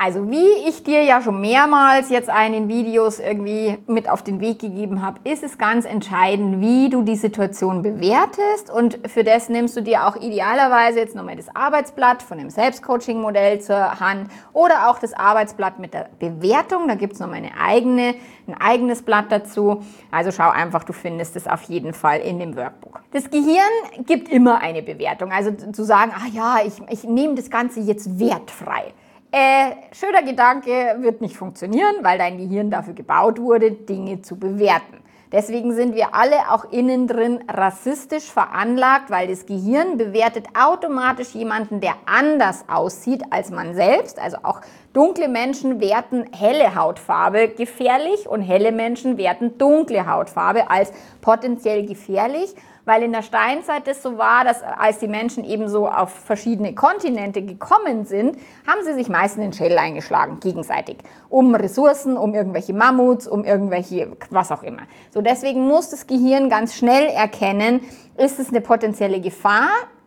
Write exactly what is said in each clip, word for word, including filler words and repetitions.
Also wie ich dir ja schon mehrmals jetzt in den Videos irgendwie mit auf den Weg gegeben habe, ist es ganz entscheidend, wie du die Situation bewertest, und für das nimmst du dir auch idealerweise jetzt nochmal das Arbeitsblatt von dem Selbstcoaching-Modell zur Hand oder auch das Arbeitsblatt mit der Bewertung. Da gibt es nochmal eine eigene, ein eigenes Blatt dazu. Also schau einfach, du findest es auf jeden Fall in dem Workbook. Das Gehirn gibt immer eine Bewertung. Also zu sagen, ah ja, ich, ich nehme das Ganze jetzt wertfrei. Äh, schöner Gedanke, wird nicht funktionieren, weil dein Gehirn dafür gebaut wurde, Dinge zu bewerten. Deswegen sind wir alle auch innen drin rassistisch veranlagt, weil das Gehirn bewertet automatisch jemanden, der anders aussieht als man selbst. Also auch dunkle Menschen werten helle Hautfarbe gefährlich und helle Menschen werten dunkle Hautfarbe als potenziell gefährlich. Weil in der Steinzeit das so war, dass als die Menschen eben so auf verschiedene Kontinente gekommen sind, haben sie sich meistens den Schädel eingeschlagen, gegenseitig. Um Ressourcen, um irgendwelche Mammuts, um irgendwelche, was auch immer. So, deswegen muss das Gehirn ganz schnell erkennen, ist es eine potenzielle Gefahr?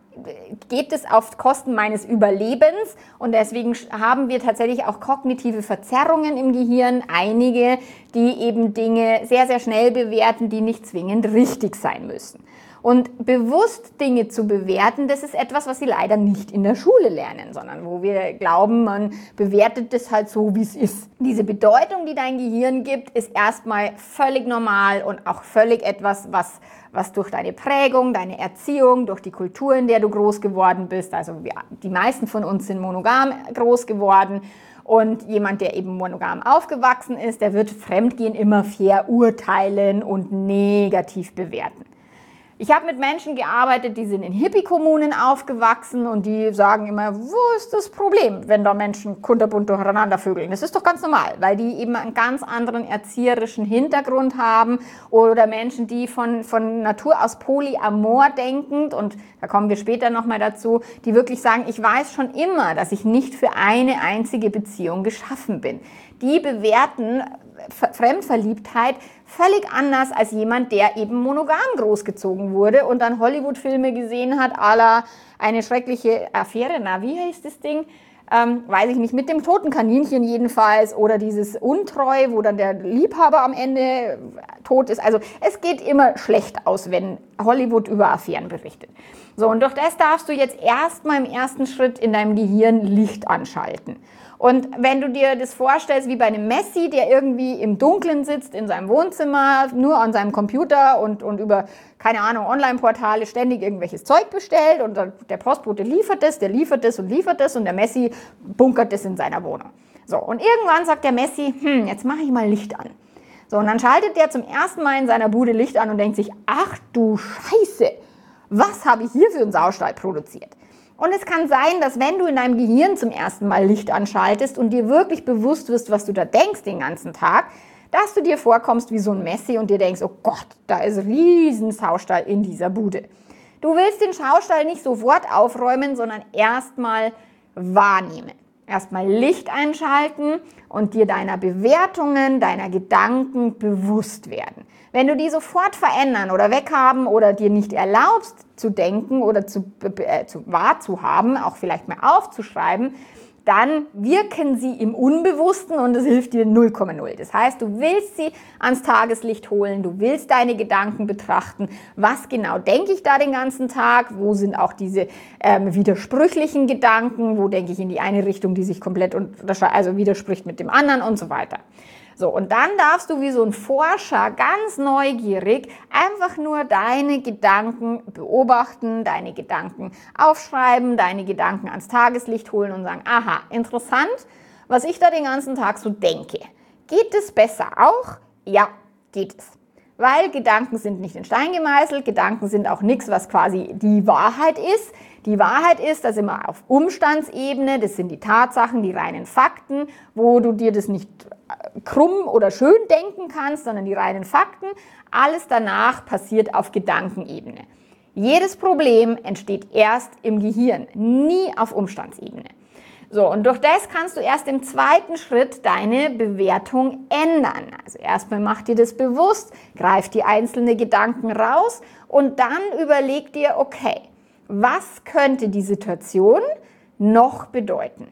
Geht es auf Kosten meines Überlebens? Und deswegen haben wir tatsächlich auch kognitive Verzerrungen im Gehirn, einige, die eben Dinge sehr, sehr schnell bewerten, die nicht zwingend richtig sein müssen. Und bewusst Dinge zu bewerten, das ist etwas, was sie leider nicht in der Schule lernen, sondern wo wir glauben, man bewertet das halt so, wie es ist. Diese Bedeutung, die dein Gehirn gibt, ist erstmal völlig normal und auch völlig etwas, was, was durch deine Prägung, deine Erziehung, durch die Kultur, in der du groß geworden bist, also wir, die meisten von uns sind monogam groß geworden, und jemand, der eben monogam aufgewachsen ist, der wird Fremdgehen immer verurteilen und negativ bewerten. Ich habe mit Menschen gearbeitet, die sind in Hippie-Kommunen aufgewachsen und die sagen immer, wo ist das Problem, wenn da Menschen kunterbunt durcheinander vögeln? Das ist doch ganz normal, weil die eben einen ganz anderen erzieherischen Hintergrund haben, oder Menschen, die von, von Natur aus polyamor denkend, und da kommen wir später nochmal dazu, die wirklich sagen, ich weiß schon immer, dass ich nicht für eine einzige Beziehung geschaffen bin. Die bewerten Fremdverliebtheit völlig anders als jemand, der eben monogam großgezogen wurde und dann Hollywood-Filme gesehen hat, à la eine schreckliche Affäre, na, wie heißt das Ding? Ähm, weiß ich nicht, mit dem toten Kaninchen jedenfalls, oder dieses Untreu, wo dann der Liebhaber am Ende tot ist. Also es geht immer schlecht aus, wenn Hollywood über Affären berichtet. So, und durch das darfst du jetzt erstmal im ersten Schritt in deinem Gehirn Licht anschalten. Und wenn du dir das vorstellst wie bei einem Messi, der irgendwie im Dunkeln sitzt in seinem Wohnzimmer, nur an seinem Computer und, und über, keine Ahnung, Online-Portale ständig irgendwelches Zeug bestellt, und der Postbote liefert das, der liefert das und liefert das, und der Messi bunkert das in seiner Wohnung. So, und irgendwann sagt der Messi, hm, jetzt mache ich mal Licht an. So, und dann schaltet der zum ersten Mal in seiner Bude Licht an und denkt sich, ach du Scheiße, was habe ich hier für einen Saustall produziert? Und es kann sein, dass wenn du in deinem Gehirn zum ersten Mal Licht anschaltest und dir wirklich bewusst wirst, was du da denkst den ganzen Tag, dass du dir vorkommst wie so ein Messi und dir denkst, oh Gott, da ist riesen Saustall in dieser Bude. Du willst den Saustall nicht sofort aufräumen, sondern erstmal wahrnehmen. Erstmal Licht einschalten und dir deiner Bewertungen, deiner Gedanken bewusst werden. Wenn du die sofort verändern oder weghaben oder dir nicht erlaubst zu denken oder zu, äh, zu wahrzuhaben, auch vielleicht mal aufzuschreiben, dann wirken sie im Unbewussten und es hilft dir null Komma null. Das heißt, du willst sie ans Tageslicht holen, du willst deine Gedanken betrachten. Was genau denke ich da den ganzen Tag? Wo sind auch diese ähm, widersprüchlichen Gedanken? Wo denke ich in die eine Richtung, die sich komplett also widerspricht mit dem anderen und so weiter. So, und dann darfst du wie so ein Forscher ganz neugierig einfach nur deine Gedanken beobachten, deine Gedanken aufschreiben, deine Gedanken ans Tageslicht holen und sagen, aha, interessant, was ich da den ganzen Tag so denke. Geht es besser auch? Ja, geht es. Weil Gedanken sind nicht in Stein gemeißelt, Gedanken sind auch nichts, was quasi die Wahrheit ist. Die Wahrheit ist, dass immer auf Umstandsebene, das sind die Tatsachen, die reinen Fakten, wo du dir das nicht krumm oder schön denken kannst, sondern die reinen Fakten. Alles danach passiert auf Gedankenebene. Jedes Problem entsteht erst im Gehirn, nie auf Umstandsebene. So, und durch das kannst du erst im zweiten Schritt deine Bewertung ändern. Also erstmal mach dir das bewusst, greif die einzelnen Gedanken raus und dann überleg dir, okay, was könnte die Situation noch bedeuten?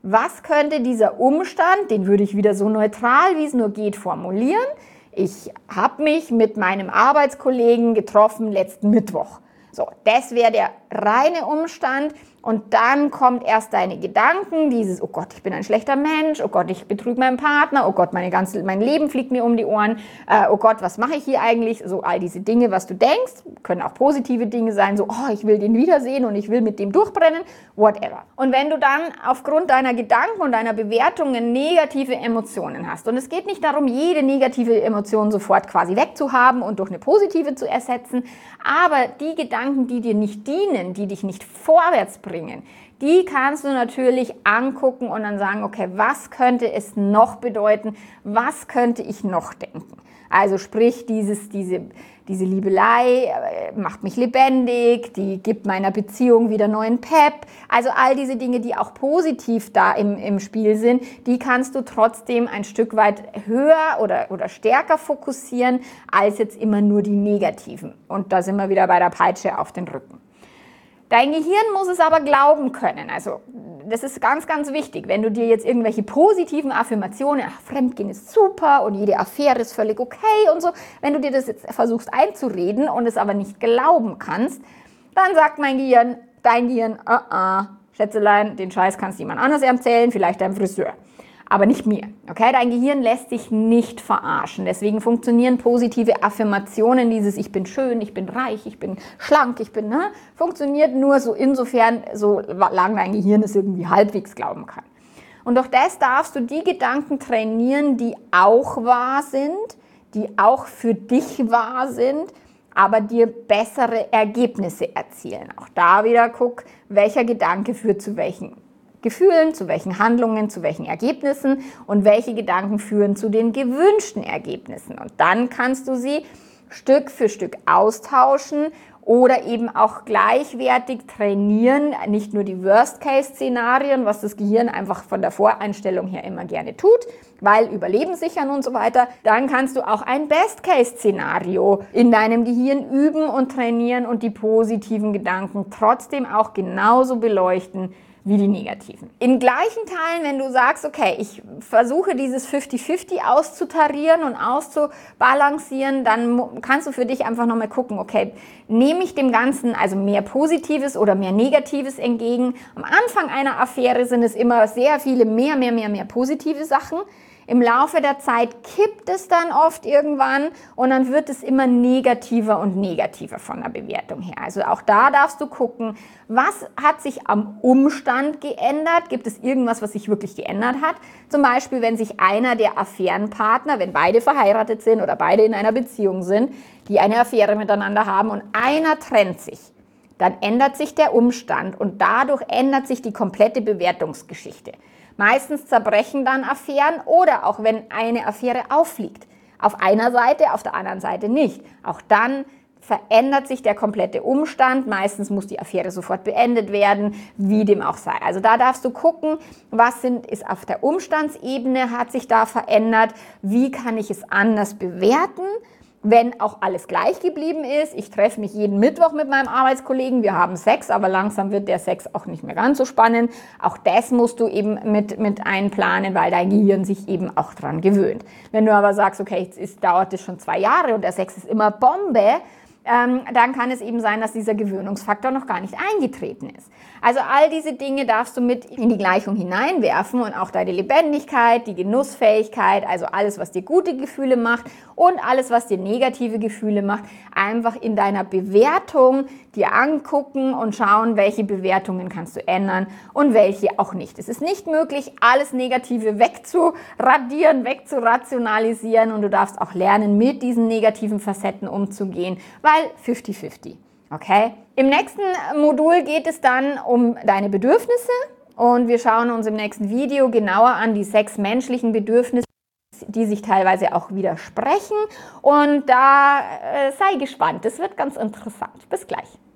was könnte dieser Umstand, den würde ich wieder so neutral, wie es nur geht, formulieren. Ich habe mich mit meinem Arbeitskollegen getroffen letzten Mittwoch. So, das wäre der reine Umstand. Und dann kommt erst deine Gedanken, dieses, oh Gott, ich bin ein schlechter Mensch, oh Gott, ich betrüge meinen Partner, oh Gott, meine ganze, mein Leben fliegt mir um die Ohren, äh, oh Gott, was mache ich hier eigentlich? So all diese Dinge, was du denkst, können auch positive Dinge sein, so, oh, ich will den wiedersehen und ich will mit dem durchbrennen, whatever. Und wenn du dann aufgrund deiner Gedanken und deiner Bewertungen negative Emotionen hast, und es geht nicht darum, jede negative Emotion sofort quasi wegzuhaben und durch eine positive zu ersetzen, aber die Gedanken, die dir nicht dienen, die dich nicht vorwärts bringen, die kannst du natürlich angucken und dann sagen, okay, was könnte es noch bedeuten, was könnte ich noch denken? Also sprich, dieses, diese, diese Liebelei äh, macht mich lebendig, die gibt meiner Beziehung wieder neuen Pep. Also all diese Dinge, die auch positiv da im, im Spiel sind, die kannst du trotzdem ein Stück weit höher oder, oder stärker fokussieren, als jetzt immer nur die negativen. Und da sind wir wieder bei der Peitsche auf den Rücken. Dein Gehirn muss es aber glauben können. Also das ist ganz, ganz wichtig. Wenn du dir jetzt irgendwelche positiven Affirmationen, ach, Fremdgehen ist super und jede Affäre ist völlig okay und so, wenn du dir das jetzt versuchst einzureden und es aber nicht glauben kannst, dann sagt mein Gehirn, dein Gehirn, uh -uh, Schätzelein, den Scheiß kannst du jemand anders erzählen, vielleicht deinem Friseur. Aber nicht mir, okay? Dein Gehirn lässt sich nicht verarschen. Deswegen funktionieren positive Affirmationen, dieses ich bin schön, ich bin reich, ich bin schlank, ich bin, ne? Funktioniert nur so insofern, solange dein Gehirn es irgendwie halbwegs glauben kann. Und durch das darfst du die Gedanken trainieren, die auch wahr sind, die auch für dich wahr sind, aber dir bessere Ergebnisse erzielen. Auch da wieder guck, welcher Gedanke führt zu welchen Gefühlen, zu welchen Handlungen, zu welchen Ergebnissen und welche Gedanken führen zu den gewünschten Ergebnissen. Und dann kannst du sie Stück für Stück austauschen oder eben auch gleichwertig trainieren, nicht nur die Worst-Case-Szenarien, was das Gehirn einfach von der Voreinstellung her immer gerne tut, weil Überleben sichern und so weiter. Dann kannst du auch ein Best-Case-Szenario in deinem Gehirn üben und trainieren und die positiven Gedanken trotzdem auch genauso beleuchten wie die negativen. In gleichen Teilen, wenn du sagst, okay, ich versuche dieses fünfzig fünfzig auszutarieren und auszubalancieren, dann kannst du für dich einfach nochmal gucken, okay, nehme ich dem Ganzen also mehr Positives oder mehr Negatives entgegen? Am Anfang einer Affäre sind es immer sehr viele mehr, mehr, mehr, mehr positive Sachen. Im Laufe der Zeit kippt es dann oft irgendwann und dann wird es immer negativer und negativer von der Bewertung her. Also auch da darfst du gucken, was hat sich am Umstand geändert? Gibt es irgendwas, was sich wirklich geändert hat? Zum Beispiel, wenn sich einer der Affärenpartner, wenn beide verheiratet sind oder beide in einer Beziehung sind, die eine Affäre miteinander haben und einer trennt sich, dann ändert sich der Umstand und dadurch ändert sich die komplette Bewertungsgeschichte. Meistens zerbrechen dann Affären oder auch wenn eine Affäre auffliegt. Auf einer Seite, auf der anderen Seite nicht. Auch dann verändert sich der komplette Umstand. Meistens muss die Affäre sofort beendet werden, wie dem auch sei. Also da darfst du gucken, was sind, ist auf der Umstandsebene, hat sich da verändert, wie kann ich es anders bewerten, wenn auch alles gleich geblieben ist. Ich treffe mich jeden Mittwoch mit meinem Arbeitskollegen, wir haben Sex, aber langsam wird der Sex auch nicht mehr ganz so spannend. Auch das musst du eben mit, mit einplanen, weil dein Gehirn sich eben auch dran gewöhnt. Wenn du aber sagst, okay, jetzt ist, dauert das schon zwei Jahre und der Sex ist immer Bombe, ähm, dann kann es eben sein, dass dieser Gewöhnungsfaktor noch gar nicht eingetreten ist. Also all diese Dinge darfst du mit in die Gleichung hineinwerfen und auch deine Lebendigkeit, die Genussfähigkeit, also alles, was dir gute Gefühle macht und alles, was dir negative Gefühle macht, einfach in deiner Bewertung dir angucken und schauen, welche Bewertungen kannst du ändern und welche auch nicht. Es ist nicht möglich, alles Negative wegzuradieren, wegzurationalisieren und du darfst auch lernen, mit diesen negativen Facetten umzugehen, weil fünfzig fünfzig. Okay? Im nächsten Modul geht es dann um deine Bedürfnisse und wir schauen uns im nächsten Video genauer an die sechs menschlichen Bedürfnisse, die sich teilweise auch widersprechen und da äh, sei gespannt, das wird ganz interessant. Bis gleich.